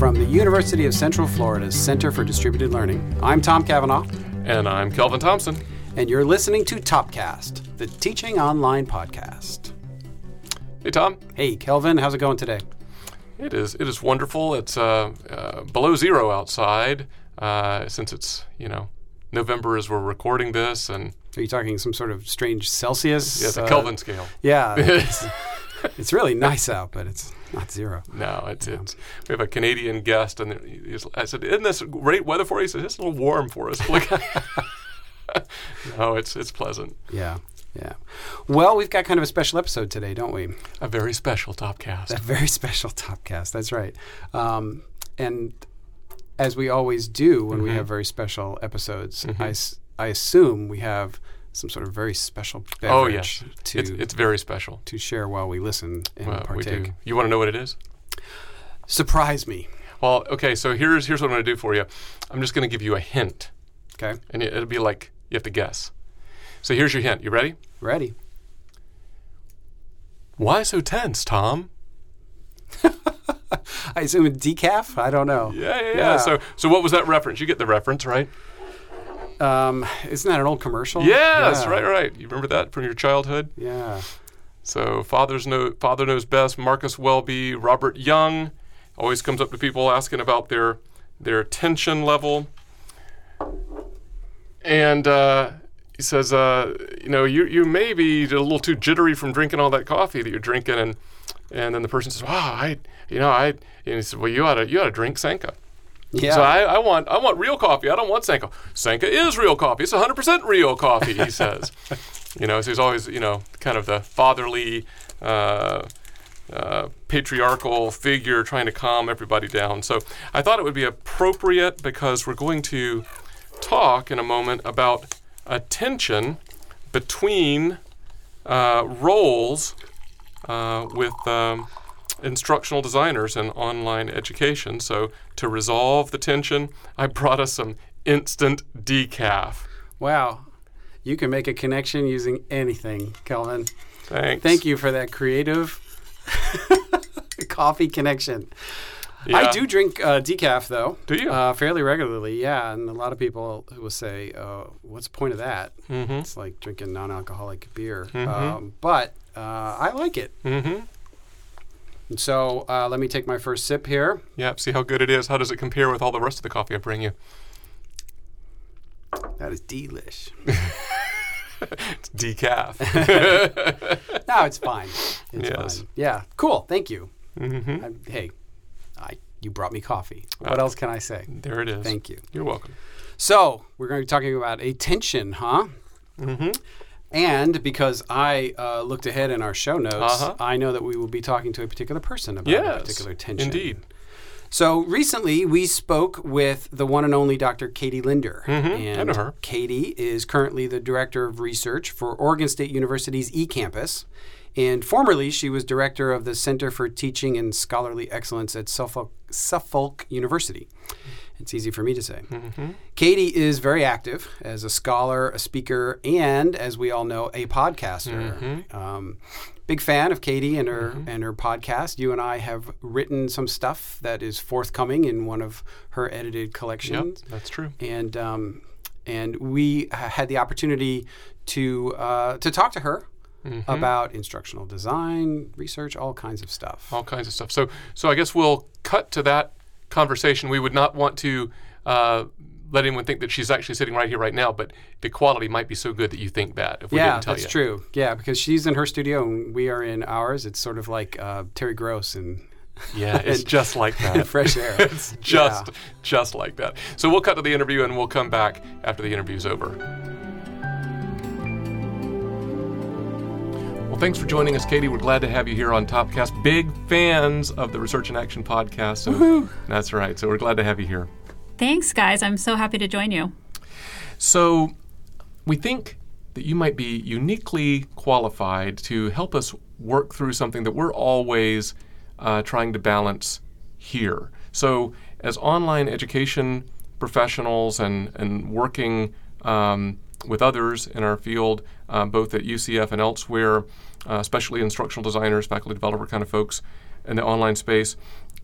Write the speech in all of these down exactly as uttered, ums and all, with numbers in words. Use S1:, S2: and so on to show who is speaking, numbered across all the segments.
S1: from the University of Central Florida's Center for Distributed Learning. I'm Tom Cavanaugh.
S2: And I'm Kelvin Thompson.
S1: And you're listening to TopCast, the Teaching Online podcast.
S2: Hey, Tom.
S1: Hey, Kelvin. How's it going today?
S2: It is It is wonderful. It's uh, uh, below zero outside uh, since it's, you know, November as we're recording this. And
S1: are you talking some sort of strange Celsius?
S2: Yeah, the
S1: uh,
S2: Kelvin scale.
S1: Yeah. It's, it's really nice out, but it's not zero.
S2: No, it's,
S1: yeah.
S2: it's we have a Canadian guest, and he's, I said, isn't this great weather for you? He said, it's a little warm for us. No, it's it's pleasant.
S1: Yeah, yeah. Well, we've got kind of a special episode today, don't we?
S2: A very special TopCast.
S1: A very special TopCast, that's right. Um, and as we always do when mm-hmm. we have very special episodes, mm-hmm. I, s- I assume we have some sort of very special beverage.
S2: Oh, yes.
S1: To,
S2: it's, it's very special.
S1: To share while we listen and
S2: well,
S1: partake.
S2: We do. You want to know what it is?
S1: Surprise me.
S2: Well, okay, so here's here's what I'm going to do for you. I'm just going to give you a hint.
S1: Okay.
S2: And it, it'll be like you have to guess. So here's your hint. You ready?
S1: Ready.
S2: Why so tense, Tom?
S1: I assume it's decaf? I don't know.
S2: Yeah, yeah, yeah, yeah. So so what was that reference? You get the reference, right?
S1: Um, isn't that an old commercial?
S2: Yes,
S1: yeah.
S2: right, right. You remember that from your childhood?
S1: Yeah.
S2: So Father's know, Father Knows Best, Marcus Welby, Robert Young, always comes up to people asking about their their tension level. And uh, he says, uh, you know, you you may be a little too jittery from drinking all that coffee that you're drinking. And and then the person says, wow, I, you know, I, and he said, well, you ought to, you ought to drink Sanka.
S1: Yeah.
S2: So I, I want I want real coffee. I don't want Sanka. Sanka is real coffee. It's one hundred percent real coffee, he says. You know, so he's always, you know, kind of the fatherly, uh, uh, patriarchal figure trying to calm everybody down. So I thought it would be appropriate because we're going to talk in a moment about a tension between uh, roles uh, with um, instructional designers and online education. So to resolve the tension, I brought us some instant decaf.
S1: Wow. You can make a connection using anything, Kelvin.
S2: Thanks.
S1: Thank you for that creative coffee connection.
S2: Yeah.
S1: I do drink uh, decaf, though.
S2: Do you?
S1: Uh, fairly regularly, yeah. And a lot of people will say, uh, what's the point of that?
S2: Mm-hmm.
S1: It's like drinking non-alcoholic beer.
S2: Mm-hmm.
S1: Um, but uh, I like it.
S2: Mm-hmm.
S1: And so uh, let me take my first sip here.
S2: Yep, see how good it is. How does it compare with all the rest of the coffee I bring you?
S1: That is delish.
S2: It's decaf.
S1: No, it's fine. It's
S2: yes.
S1: fine. Yeah, cool. Thank you.
S2: Mm-hmm.
S1: I, hey, I, you brought me coffee. What
S2: Uh,
S1: else can I say?
S2: There it is.
S1: Thank you.
S2: You're welcome.
S1: So we're going to be talking about a tension, huh?
S2: Mm-hmm.
S1: And because I uh, looked ahead in our show notes,
S2: Uh-huh.
S1: I know that we will be talking to a particular person about
S2: Yes,
S1: a particular tension.
S2: indeed.
S1: So recently we spoke with the one and only Doctor Katie Linder.
S2: Mm-hmm.
S1: And
S2: I know her.
S1: Katie is currently the Director of Research for Oregon State University's eCampus. And formerly, she was Director of the Center for Teaching and Scholarly Excellence at Suffolk, Suffolk University. It's easy for me to say.
S2: Mm-hmm.
S1: Katie is very active as a scholar, a speaker, and, as we all know, a podcaster.
S2: Mm-hmm.
S1: Um, big fan of Katie and her
S2: Mm-hmm.
S1: and her podcast. You and I have written some stuff that is forthcoming in one of her edited collections.
S2: Yep, that's true.
S1: And um, and we ha- had the opportunity to uh, to talk to her
S2: Mm-hmm.
S1: about instructional design, research, all kinds of stuff.
S2: All kinds of stuff. So, so I guess we'll cut to that conversation. We would not want to uh, let anyone think that she's actually sitting right here, right now, but the quality might be so good that you think that if we
S1: yeah,
S2: didn't tell
S1: that's
S2: you.
S1: true. Yeah, because she's in her studio and we are in ours. It's sort of like uh, Terry Gross and
S2: Yeah, it's
S1: and,
S2: just like that.
S1: fresh air.
S2: It's just,
S1: Yeah.
S2: just like that. So we'll cut to the interview and we'll come back after the interview's over. Well, thanks for joining us, Katie. We're glad to have you here on TopCast. Big fans of the Research in Action podcast. So
S1: Woohoo.
S2: That's right. So we're glad to have you here.
S3: Thanks, guys. I'm so happy to join you.
S2: So we think that you might be uniquely qualified to help us work through something that we're always uh, trying to balance here. So as online education professionals and, and working um, with others in our field, uh, both at U C F and elsewhere, uh, especially instructional designers, faculty developer kind of folks in the online space,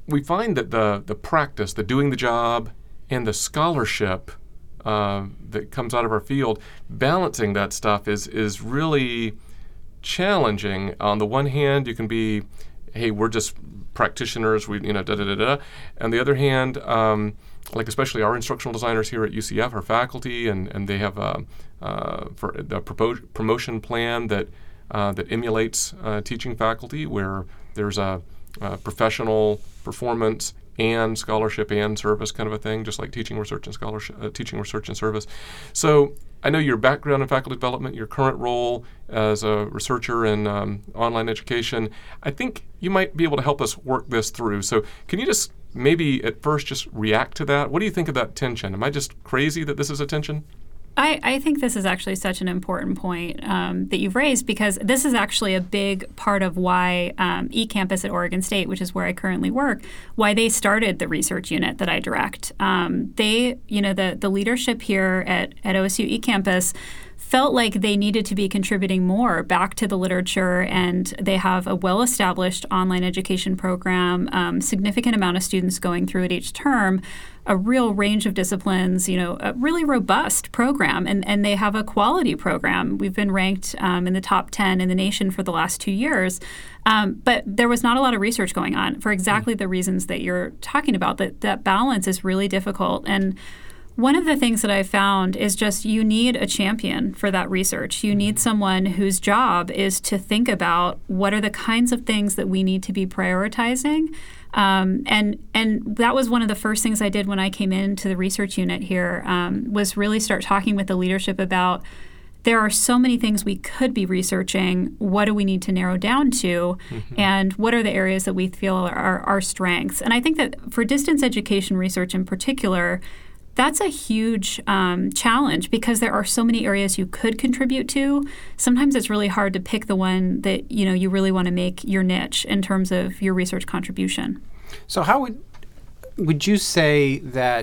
S2: we find that the the practice, the doing the job, and the scholarship uh, that comes out of our field, balancing that stuff is is really challenging. On the one hand, you can be, hey, we're just practitioners, we you know da da da da. On the other hand, um, like especially our instructional designers here at U C F are faculty, and and they have a uh, for the propo- promotion plan that uh, that emulates uh, teaching faculty, where there's a, a professional performance and scholarship and service kind of a thing, just like teaching, research, and scholarship, uh, teaching, research, and service. So I know your background in faculty development, your current role as a researcher in um, online education. I think you might be able to help us work this through. So can you just maybe at first just react to that? What do you think of that tension? Am I just crazy that this is a tension?
S3: I, I think this is actually such an important point um, that you've raised, because this is actually a big part of why um, eCampus at Oregon State, which is where I currently work, why they started the research unit that I direct. Um, they, you know, the the leadership here at, at O S U eCampus felt like they needed to be contributing more back to the literature, and they have a well-established online education program, um, significant amount of students going through it each term, a real range of disciplines, you know, a really robust program, and, and they have a quality program. We've been ranked um, in the top ten in the nation for the last two years, um, but there was not a lot of research going on for exactly the reasons that you're talking about, that that balance is really difficult. And one of the things that I found is just you need a champion for that research. You need someone whose job is to think about what are the kinds of things that we need to be prioritizing. Um, and and that was one of the first things I did when I came into the research unit here, um, was really start talking with the leadership about there are so many things we could be researching. What do we need to narrow down to? Mm-hmm. And what are the areas that we feel are our strengths? And I think that for distance education research in particular, that's a huge um, challenge, because there are so many areas you could contribute to. Sometimes it's really hard to pick the one that you know you really want to make your niche in terms of your research contribution.
S1: So how would would you say that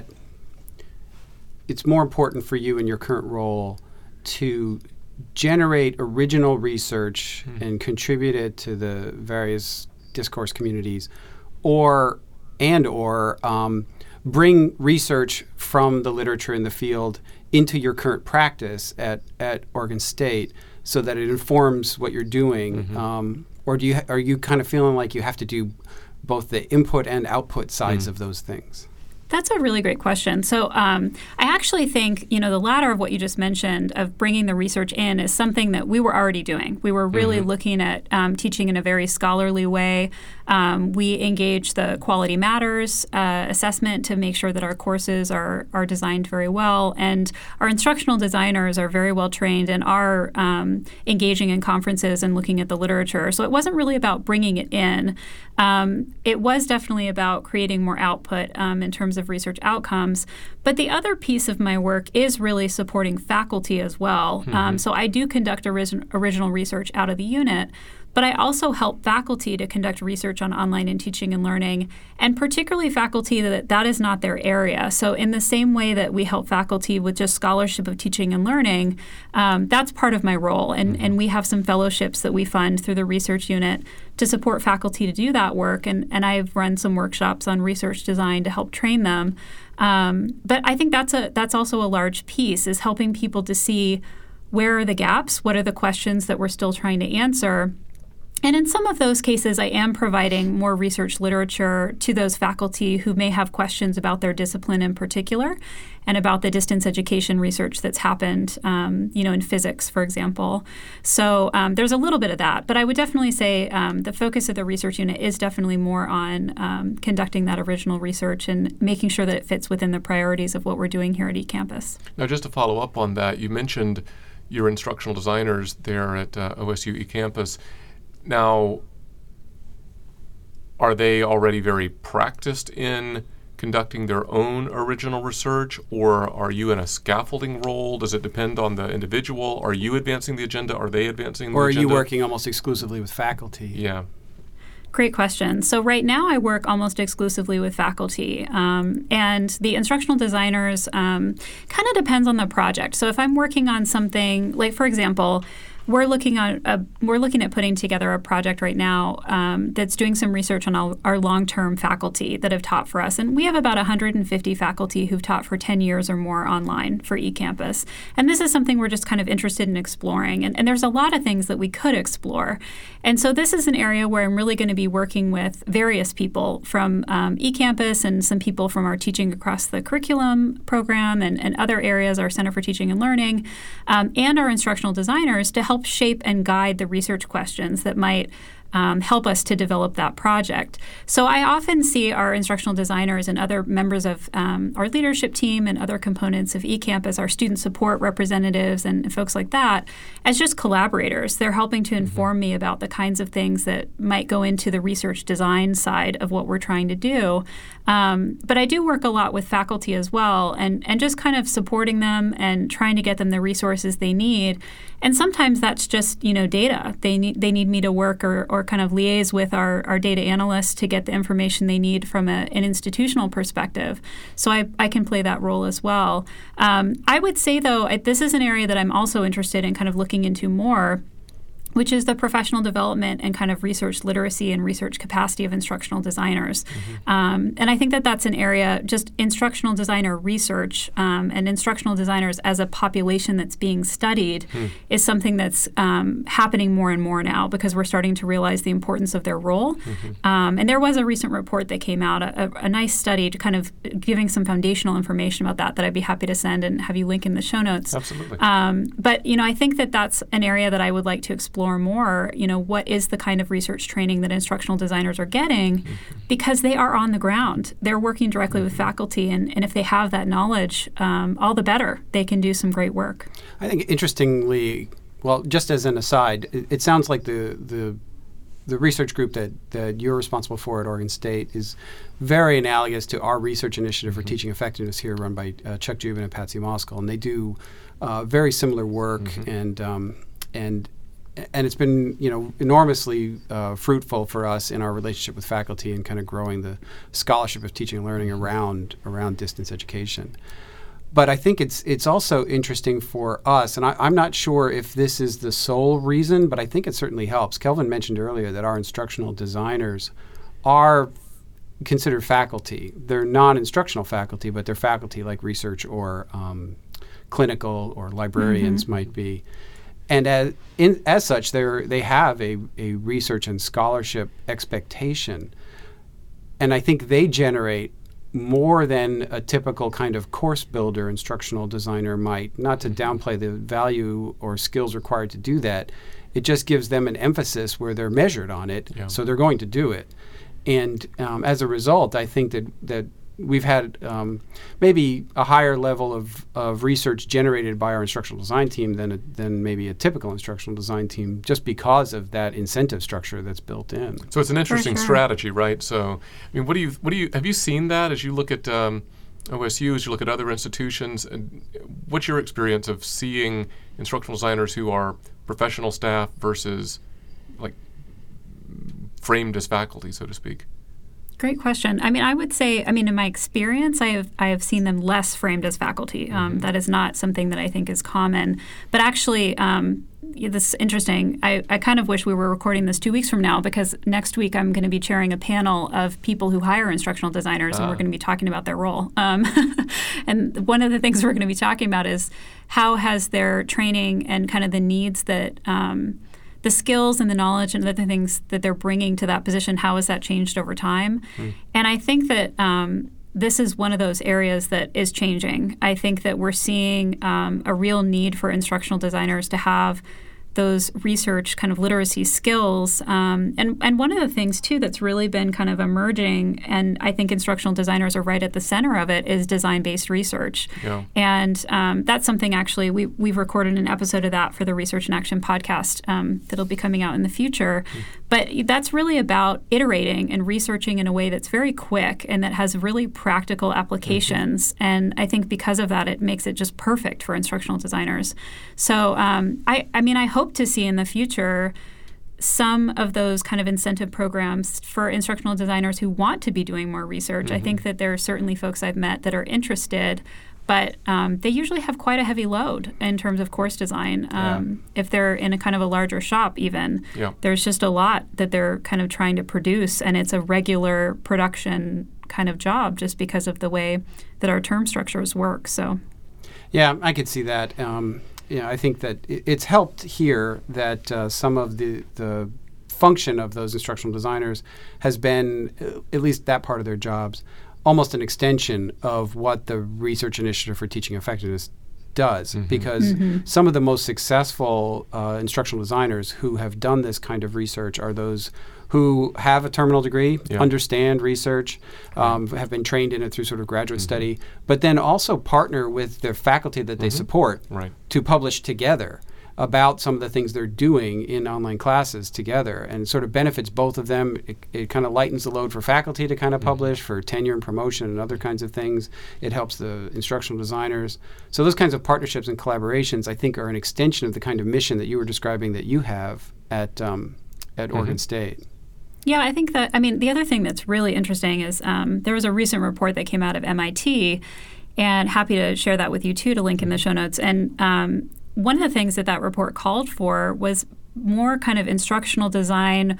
S1: it's more important for you in your current role to generate original research mm. and contribute it to the various discourse communities, or and or um, bring research from the literature in the field into your current practice at, at Oregon State so that it informs what you're doing? Mm-hmm. Um, or do you are you kind of feeling like you have to do both the input and output sides mm. of those things?
S3: That's a really great question. So um, I actually think, you know, the latter of what you just mentioned of bringing the research in is something that we were already doing. We were really mm-hmm. looking at um, teaching in a very scholarly way. Um, we engage the Quality Matters uh, assessment to make sure that our courses are are designed very well. And our instructional designers are very well trained and are um, engaging in conferences and looking at the literature. So it wasn't really about bringing it in. Um, it was definitely about creating more output um, in terms of research outcomes. But the other piece of my work is really supporting faculty as well. Mm-hmm. Um, so I do conduct origin- original research out of the unit, but I also help faculty to conduct research on online and teaching and learning, and particularly faculty that that is not their area. So in the same way that we help faculty with just scholarship of teaching and learning, um, that's part of my role. And, mm-hmm. and we have some fellowships that we fund through the research unit to support faculty to do that work. And, and I've run some workshops on research design to help train them. Um, but I think that's a that's also a large piece, is helping people to see where are the gaps, what are the questions that we're still trying to answer. And in some of those cases, I am providing more research literature to those faculty who may have questions about their discipline in particular and about the distance education research that's happened, um, you know, in physics, for example. So um, there's a little bit of that. But I would definitely say um, the focus of the research unit is definitely more on um, conducting that original research and making sure that it fits within the priorities of what we're doing here at eCampus.
S2: Now, just to follow up on that, you mentioned your instructional designers there at uh, O S U eCampus. Now, are they already very practiced in conducting their own original research, or are you in a scaffolding role? Does it depend on the individual? Are you advancing the agenda? Are they advancing the
S1: or
S2: agenda?
S1: Or are you working almost exclusively with faculty?
S2: Yeah.
S3: Great question. So right now I work almost exclusively with faculty, um, and the instructional designers um, kind of depends on the project. So if I'm working on something, like for example, we're looking on a, we're looking at putting together a project right now um, that's doing some research on our, our long-term faculty that have taught for us, and we have about one hundred fifty faculty who've taught for ten years or more online for eCampus. And this is something we're just kind of interested in exploring. And, and there's a lot of things that we could explore. And so this is an area where I'm really going to be working with various people from um, eCampus and some people from our Teaching Across the Curriculum program and, and other areas, our Center for Teaching and Learning, um, and our instructional designers to help shape and guide the research questions that might Um, help us to develop that project. So I often see our instructional designers and other members of um, our leadership team and other components of eCampus, our student support representatives and folks like that, as just collaborators. They're helping to inform me about the kinds of things that might go into the research design side of what we're trying to do. Um, but I do work a lot with faculty as well, and, and just kind of supporting them and trying to get them the resources they need. And sometimes that's just, you know, data. They need they need me to work or, or kind of liaise with our, our data analysts to get the information they need from a, an institutional perspective. So I, I can play that role as well. Um, I would say, though, I, this is an area that I'm also interested in kind of looking into more, which is the professional development and kind of research literacy and research capacity of instructional designers. Mm-hmm. Um, and I think that that's an area, just instructional designer research um, and instructional designers as a population that's being studied mm. is something that's um, happening more and more now because we're starting to realize the importance of their role. Mm-hmm. Um, and there was a recent report that came out, a, a nice study to kind of giving some foundational information about that that I'd be happy to send and have you link in the show notes.
S2: Absolutely.
S3: Um, but, you know, I think that that's an area that I would like to explore more. You know, what is the kind of research training that instructional designers are getting, mm-hmm. because they are on the ground. They're working directly mm-hmm. with faculty, and, and if they have that knowledge, um, all the better. They can do some great work.
S1: I think interestingly, well, just as an aside, it, it sounds like the the the research group that, that you're responsible for at Oregon State is very analogous to our research initiative for mm-hmm. teaching effectiveness here, run by uh, Chuck Jubin and Patsy Moskal, and they do uh, very similar work, mm-hmm. and um, and And it's been, you know, enormously uh, fruitful for us in our relationship with faculty and kind of growing the scholarship of teaching and learning around around distance education. But I think it's it's also interesting for us, and I, I'm not sure if this is the sole reason, but I think it certainly helps. Kelvin mentioned earlier that our instructional designers are considered faculty. They're non-instructional faculty, but they're faculty like research or um, clinical or librarians mm-hmm. might be. And as, in, as such, they they have a, a research and scholarship expectation. And I think they generate more than a typical kind of course builder instructional designer might. Not to downplay the value or skills required to do that. It just gives them an emphasis where they're measured on it, yeah. so they're going to do it. And um, as a result, I think that, that we've had um, maybe a higher level of, of research generated by our instructional design team than a, than maybe a typical instructional design team, just because of that incentive structure that's built in.
S2: So it's an interesting
S3: sure.
S2: strategy, right? So, I mean, what do you what do you have you seen that as you look at um, O S U, as you look at other institutions? And what's your experience of seeing instructional designers who are professional staff versus like framed as faculty, so to speak?
S3: Great question. I mean, I would say, I mean, in my experience, I have I have seen them less framed as faculty. Um, mm-hmm. That is not something that I think is common. But actually, um, this is interesting. I, I kind of wish we were recording this two weeks from now, because next week I'm going to be chairing a panel of people who hire instructional designers, ah. and we're going to be talking about their role. Um, and one of the things we're going to be talking about is how has their training and kind of the needs that um, the skills and the knowledge and other things that they're bringing to that position, how has that changed over time? Mm. And I think that um, this is one of those areas that is changing. I think that we're seeing um, a real need for instructional designers to have those research kind of literacy skills. Um, and, and one of the things, too, that's really been kind of emerging, and I think instructional designers are right at the center of it, is design-based research. Yeah. And um, that's something, actually, we, we've recorded an episode of that for the Research in Action podcast um, that'll be coming out in the future. Mm. But that's really about iterating and researching in a way that's very quick and that has really practical applications. Mm-hmm. And I think because of that, it makes it just perfect for instructional designers. So um, I, I mean, I hope to see in the future some of those kind of incentive programs for instructional designers who want to be doing more research. Mm-hmm. I think that there are certainly folks I've met that are interested, but um, they usually have quite a heavy load in terms of course design. Um, yeah. If they're in a kind of a larger shop even, yeah. there's just a lot that they're kind of trying to produce, and it's a regular production kind of job just because of the way that our term structures work. So,
S1: yeah, I could see that. Um, yeah, I think that it, it's helped here that uh, some of the the function of those instructional designers has been, uh, at least that part of their jobs, almost an extension of what the Research Initiative for Teaching Effectiveness does. Mm-hmm. Because mm-hmm. some of the most successful uh, instructional designers who have done this kind of research are those who have a terminal degree, yeah. understand research, um, yeah. have been trained in it through sort of graduate mm-hmm. study, but then also partner with their faculty that they mm-hmm. support
S2: right.
S1: to publish together about some of the things they're doing in online classes together, and sort of benefits both of them. It, it kind of lightens the load for faculty to kind of mm-hmm. publish for tenure and promotion and other kinds of things. It helps the instructional designers. So those kinds of partnerships and collaborations, I think, are an extension of the kind of mission that you were describing that you have at um, at mm-hmm. Oregon State.
S3: Yeah, I think that, I mean, the other thing that's really interesting is um, there was a recent report that came out of M I T, and happy to share that with you too, to link in the show notes. And um, one of the things that that report called for was more kind of instructional design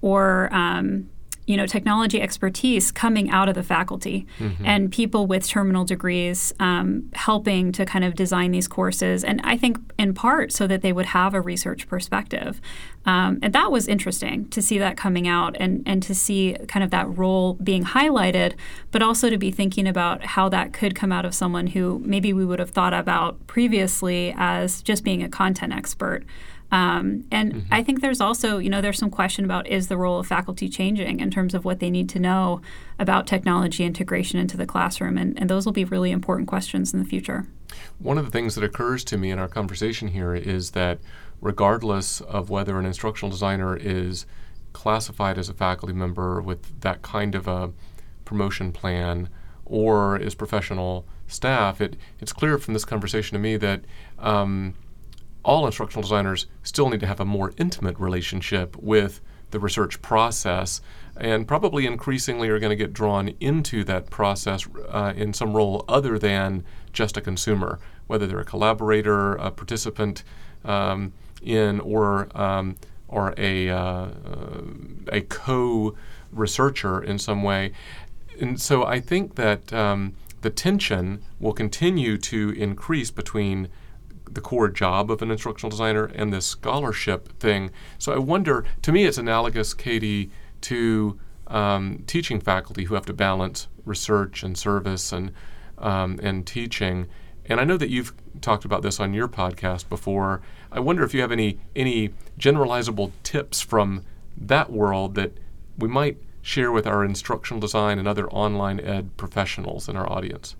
S3: or um, you know, technology expertise coming out of the faculty mm-hmm. and people with terminal degrees um, helping to kind of design these courses. And I think in part so that they would have a research perspective. Um, and that was interesting to see that coming out and, and to see kind of that role being highlighted, but also to be thinking about how that could come out of someone who maybe we would have thought about previously as just being a content expert. Um, and mm-hmm. I think there's also, you know, there's some question about, is the role of faculty changing in terms of what they need to know about technology integration into the classroom? And, and those will be really important questions in the future.
S2: One of the things that occurs to me in our conversation here is that regardless of whether an instructional designer is classified as a faculty member with that kind of a promotion plan or is professional staff, it, it's clear from this conversation to me that um, all instructional designers still need to have a more intimate relationship with the research process, and probably increasingly are going to get drawn into that process uh, in some role other than just a consumer, whether they're a collaborator, a participant um, in, or um, or a uh, a co-researcher in some way. And so I think that um, the tension will continue to increase between the core job of an instructional designer and this scholarship thing. So I wonder, to me it's analogous, Katie, to um, teaching faculty who have to balance research and service and um, and teaching. And I know that you've talked about this on your podcast before. I wonder if you have any any generalizable tips from that world that we might share with our instructional design and other online ed professionals in our audience.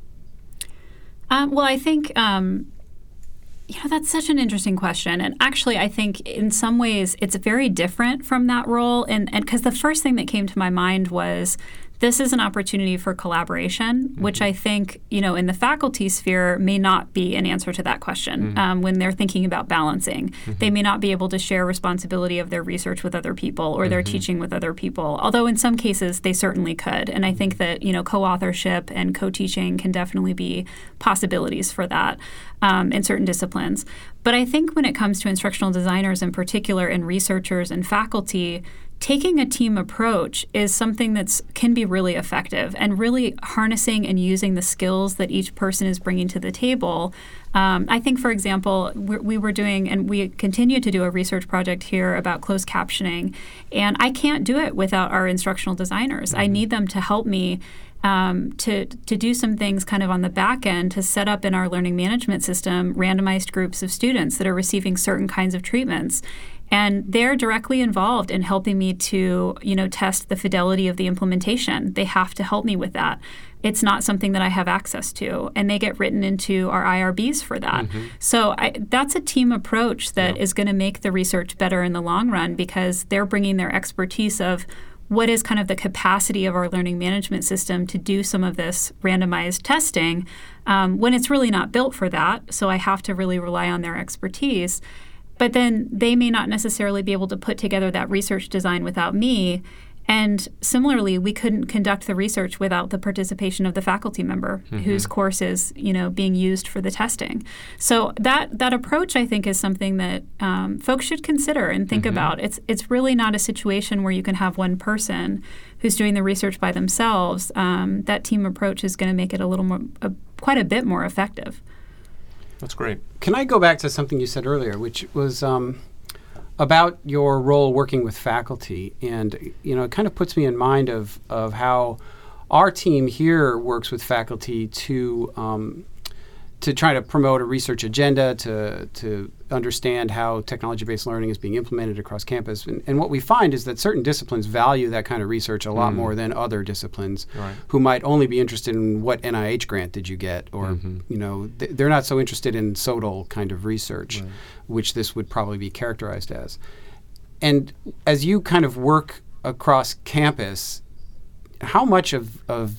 S3: Um, well, I think um You know, that's such an interesting question. And actually, I think in some ways it's very different from that role. And because the first thing that came to my mind was this is an opportunity for collaboration, mm-hmm. which I think, you know, in the faculty sphere may not be an answer to that question mm-hmm. um, when they're thinking about balancing. Mm-hmm. They may not be able to share responsibility of their research with other people or mm-hmm. their teaching with other people, although in some cases they certainly could. And I think that, you know, co-authorship and co-teaching can definitely be possibilities for that um, in certain disciplines. But I think when it comes to instructional designers in particular and researchers and faculty, taking a team approach is something that can be really effective, and really harnessing and using the skills that each person is bringing to the table. Um, I think, for example, we're, we were doing, and we continue to do a research project here about closed captioning, and I can't do it without our instructional designers. Mm-hmm. I need them to help me Um, to to do some things kind of on the back end to set up in our learning management system randomized groups of students that are receiving certain kinds of treatments. And they're directly involved in helping me to, you know, test the fidelity of the implementation. They have to help me with that. It's not something that I have access to, and they get written into our I R Bs for that. Mm-hmm. So I, that's a team approach that yeah. is going to make the research better in the long run, because they're bringing their expertise of what is kind of the capacity of our learning management system to do some of this randomized testing um, when it's really not built for that. So I have to really rely on their expertise. But then they may not necessarily be able to put together that research design without me. And similarly, we couldn't conduct the research without the participation of the faculty member mm-hmm. whose course is, you know, being used for the testing. So that that approach, I think, is something that um, folks should consider and think mm-hmm. about. It's it's really not a situation where you can have one person who's doing the research by themselves. Um, that team approach is going to make it a little more, uh, quite a bit more effective.
S2: That's great.
S1: Can I go back to something you said earlier, which was um, about your role working with faculty? And, you know, it kind of puts me in mind of, of how our team here works with faculty to um, to try to promote a research agenda, to to understand how technology-based learning is being implemented across campus. And, and what we find is that certain disciplines value that kind of research a lot mm. more than other disciplines
S2: right.
S1: who might only be interested in what N I H grant did you get, or, mm-hmm. you know, th- they're not so interested in S O T L kind of research, right. which this would probably be characterized as. And as you kind of work across campus, how much of, of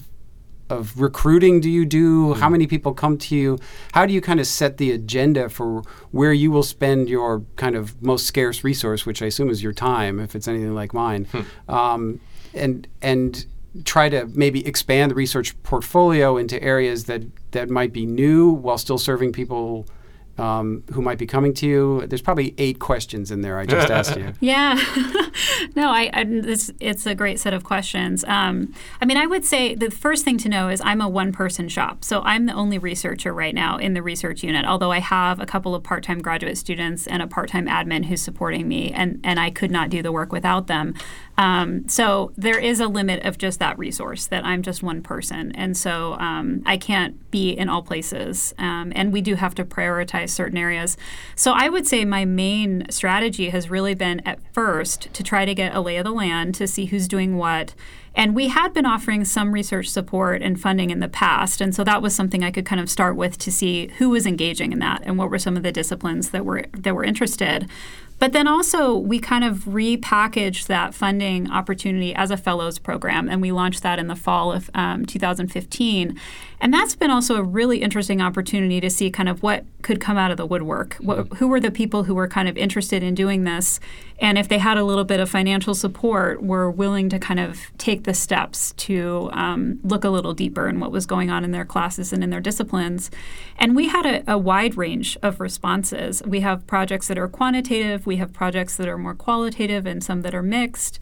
S1: of recruiting do you do? Mm. How many people come to you? How do you kind of set the agenda for where you will spend your kind of most scarce resource, which I assume is your time, if it's anything like mine, hmm. um, and and try to maybe expand the research portfolio into areas that, that might be new while still serving people Um, who might be coming to you? There's probably eight questions in there I just asked you.
S3: Yeah. no, I, I this, it's a great set of questions. Um, I mean, I would say the first thing to know is I'm a one-person shop. So I'm the only researcher right now in the research unit, although I have a couple of part-time graduate students and a part-time admin who's supporting me, and, and I could not do the work without them. Um, so there is a limit of just that resource, that I'm just one person. And so um, I can't be in all places. Um, and we do have to prioritize certain areas. So I would say my main strategy has really been at first to try to get a lay of the land, to see who's doing what. And we had been offering some research support and funding in the past. And so that was something I could kind of start with to see who was engaging in that and what were some of the disciplines that were that were interested. But then also we kind of repackaged that funding opportunity as a fellows program, and we launched that in the fall of um, two thousand fifteen. And that's been also a really interesting opportunity to see kind of what could come out of the woodwork. What, who were the people who were kind of interested in doing this? And if they had a little bit of financial support, were willing to kind of take the steps to um, look a little deeper in what was going on in their classes and in their disciplines. And we had a, a wide range of responses. We have projects that are quantitative. We have projects that are more qualitative and some that are mixed.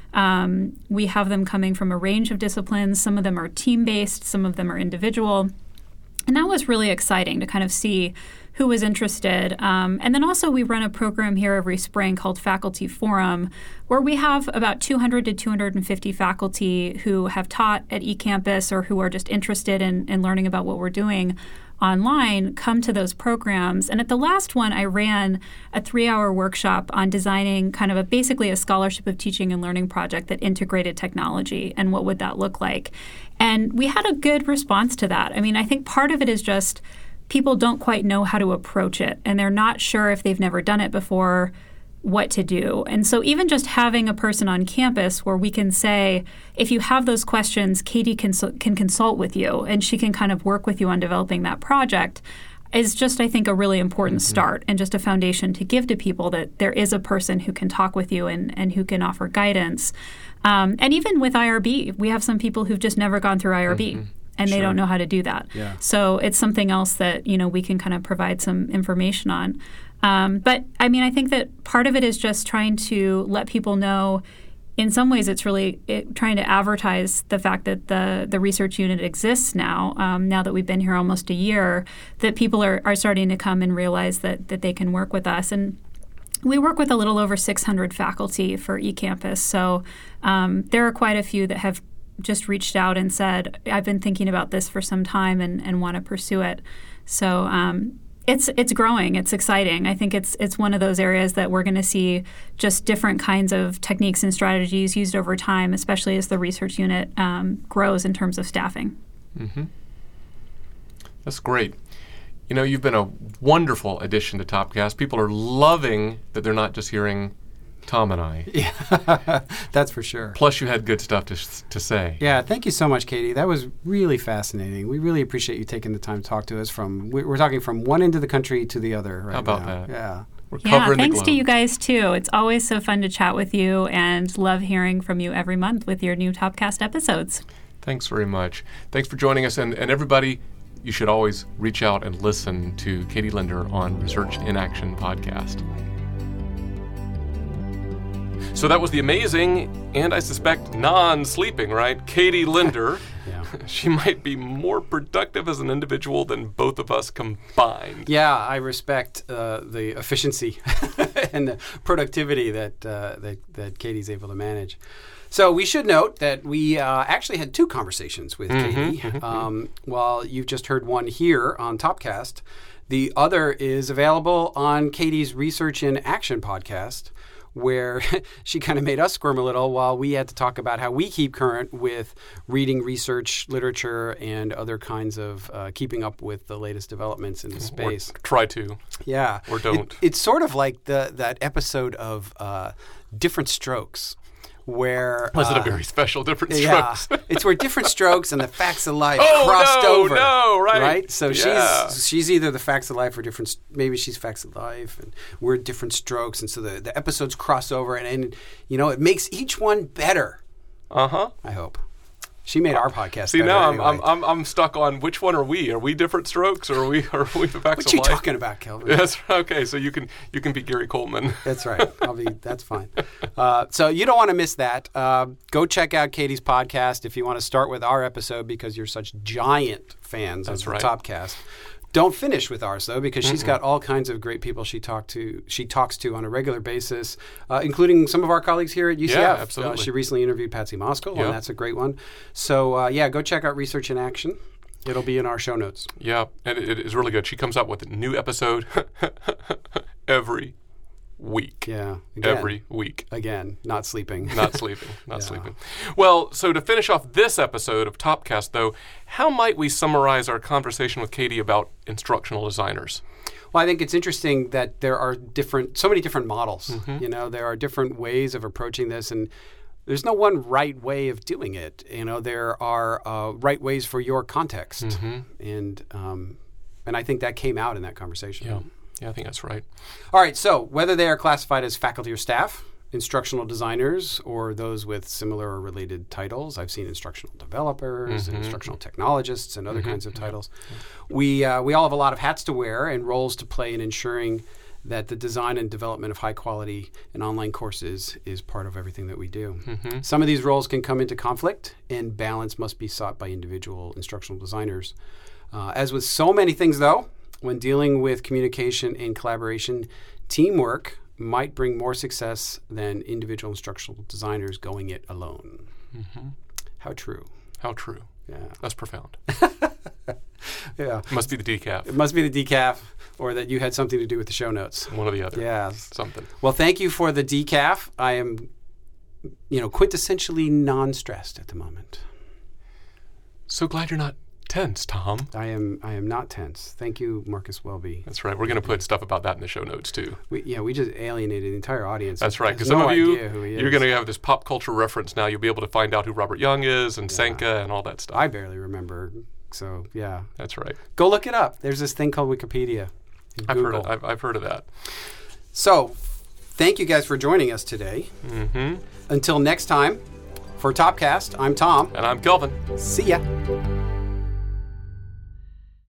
S3: Um, we have them coming from a range of disciplines. Some of them are team-based. Some of them are individual. And that was really exciting to kind of see who was interested. Um, and then also we run a program here every spring called Faculty Forum, where we have about two hundred to two hundred fifty faculty who have taught at eCampus or who are just interested in, in learning about what we're doing online come to those programs. And at the last one, I ran a three-hour workshop on designing kind of a basically a scholarship of teaching and learning project that integrated technology, and what would that look like. And we had a good response to that. I mean, I think part of it is just people don't quite know how to approach it, and they're not sure, if they've never done it before, what to do. And so even just having a person on campus where we can say, if you have those questions, Katie can, can consult with you, and she can kind of work with you on developing that project, is just, I think, a really important mm-hmm. start, and just a foundation to give to people that there is a person who can talk with you and, and who can offer guidance. Um, and even with I R B, we have some people who've just never gone through I R B. Mm-hmm. And sure. they don't know how to do that.
S1: Yeah.
S3: So it's something else that, you know, we can kind of provide some information on. Um, but, I mean, I think that part of it is just trying to let people know. In some ways, it's really it, trying to advertise the fact that the, the research unit exists now, um, now that we've been here almost a year, that people are, are starting to come and realize that, that they can work with us. And we work with a little over six hundred faculty for eCampus. So um, there are quite a few that have just reached out and said, I've been thinking about this for some time and, and want to pursue it. So um, it's it's growing. It's exciting. I think it's it's one of those areas that we're going to see just different kinds of techniques and strategies used over time, especially as the research unit um, grows in terms of staffing.
S2: Mm-hmm. That's great. You know, you've been a wonderful addition to TopCast. People are loving that they're not just hearing Tom and I.
S1: Yeah, that's for sure.
S2: Plus, you had good stuff to to say.
S1: Yeah, thank you so much, Katie. That was really fascinating. We really appreciate you taking the time to talk to us. From we're talking from one end of the country to the other right
S2: How about
S1: now.
S2: that?
S1: Yeah,
S2: We're
S3: Yeah,
S2: covering
S3: thanks
S2: the
S3: to
S2: globe.
S3: you guys too. It's always so fun to chat with you and love hearing from you every month with your new Topcast episodes.
S2: Thanks very much. Thanks for joining us. And, and everybody, you should always reach out and listen to Katie Linder on Research in Action podcast. So that was the amazing, and I suspect non-sleeping, right, Katie Linder.
S1: Yeah.
S2: She might be more productive as an individual than both of us combined.
S1: Yeah, I respect uh, the efficiency and the productivity that, uh, that that Katie's able to manage. So we should note that we uh, actually had two conversations with
S2: Mm-hmm,
S1: Katie.
S2: mm-hmm,
S1: Um, while you've just heard one here on Topcast, the other is available on Katie's Research in Action podcast, where she kind of made us squirm a little while we had to talk about how we keep current with reading research, literature, and other kinds of uh, keeping up with the latest developments in the space.
S2: Or try to.
S1: Yeah.
S2: Or don't.
S1: It, it's sort of like the that episode of uh, Different Strokes, where...
S2: Was it
S1: uh,
S2: a very special different
S1: yeah,
S2: strokes?
S1: it's where Different Strokes and the Facts of Life
S2: Oh,
S1: crossed
S2: no,
S1: over.
S2: no, right.
S1: Right? So
S2: Yeah.
S1: she's she's either the Facts of Life or Different... Maybe she's Facts of Life, and we're Different Strokes, and so the, the episodes cross over, and, and, you know, it makes each one better,
S2: Uh-huh.
S1: I hope. She made our podcast
S2: See,
S1: better
S2: now I'm,
S1: anyway.
S2: I'm I'm I'm stuck on which one are we? Are we Different Strokes, or are we are we the Facts
S1: What
S2: of
S1: you
S2: Life?
S1: talking about, Kelvin?
S2: That's okay. So you can you can be Gary Coleman.
S1: That's right. I'll be. That's fine. Uh, so you don't want to miss that. Uh, go check out Katie's podcast if you want to start with our episode because you're such giant fans
S2: That's
S1: of the
S2: right.
S1: Topcast. Don't finish with ours though, because she's got all kinds of great people she talk to. She talks to on a regular basis, uh, including some of our colleagues here at U C F.
S2: Yeah, absolutely.
S1: Uh, she recently interviewed Patsy Moskal,
S2: Yeah.
S1: and that's a great one. So uh, yeah, go check out Research in Action. It'll be in our show notes.
S2: Yeah, and it, it is really good. She comes out with a new episode every week.
S1: Yeah, again,
S2: Every week.
S1: again, not sleeping.
S2: Not sleeping. Not
S1: Yeah.
S2: sleeping. Well, so to finish off this episode of Topcast, though, how might we summarize our conversation with Katie about instructional designers?
S1: Well, I think it's interesting that there are different, so many different models.
S2: Mm-hmm.
S1: You know, there are different ways of approaching this, and there's no one right way of doing it. You know, there are uh, right ways for your context,
S2: Mm-hmm.
S1: and um, and I think that came out in that conversation.
S2: Yeah. Yeah, I think that's right.
S1: All right, so whether they are classified as faculty or staff, instructional designers, or those with similar or related titles, I've seen instructional developers, and instructional technologists, and other kinds of titles. We uh, we all have a lot of hats to wear and roles to play in ensuring that the design and development of high quality and online courses is part of everything that we do. Some of these roles can come into conflict, and balance must be sought by individual instructional designers. Uh, as with so many things, though, when dealing with communication and collaboration, teamwork might bring more success than individual instructional designers going it alone. How true.
S2: How true.
S1: Yeah.
S2: That's profound.
S1: Yeah.
S2: Must be the decaf.
S1: It must be the decaf or that you had something to do with the show notes.
S2: One or the other.
S1: Yeah.
S2: Something.
S1: Well, thank you for the decaf. I am, you know, quintessentially non-stressed at the moment.
S2: So glad you're not tense, Tom.
S1: I am I am not tense. Thank you, Marcus Welby.
S2: That's right. We're going to put stuff about that in the show notes, too.
S1: We, yeah, we just alienated the entire audience.
S2: That's right.
S1: Has
S2: Because some
S1: no
S2: of you,
S1: idea who he
S2: you're
S1: is.
S2: going to have this pop culture reference now. You'll be able to find out who Robert Young is and Senka and all that stuff.
S1: I barely remember. So, yeah.
S2: That's right.
S1: Go look it up. There's this thing called Wikipedia.
S2: I've heard,
S1: Google.
S2: of, I've, I've heard of that.
S1: So, thank you guys for joining us today.
S2: Mm-hmm.
S1: Until next time, for Topcast, I'm Tom.
S2: And I'm Kelvin.
S1: See ya.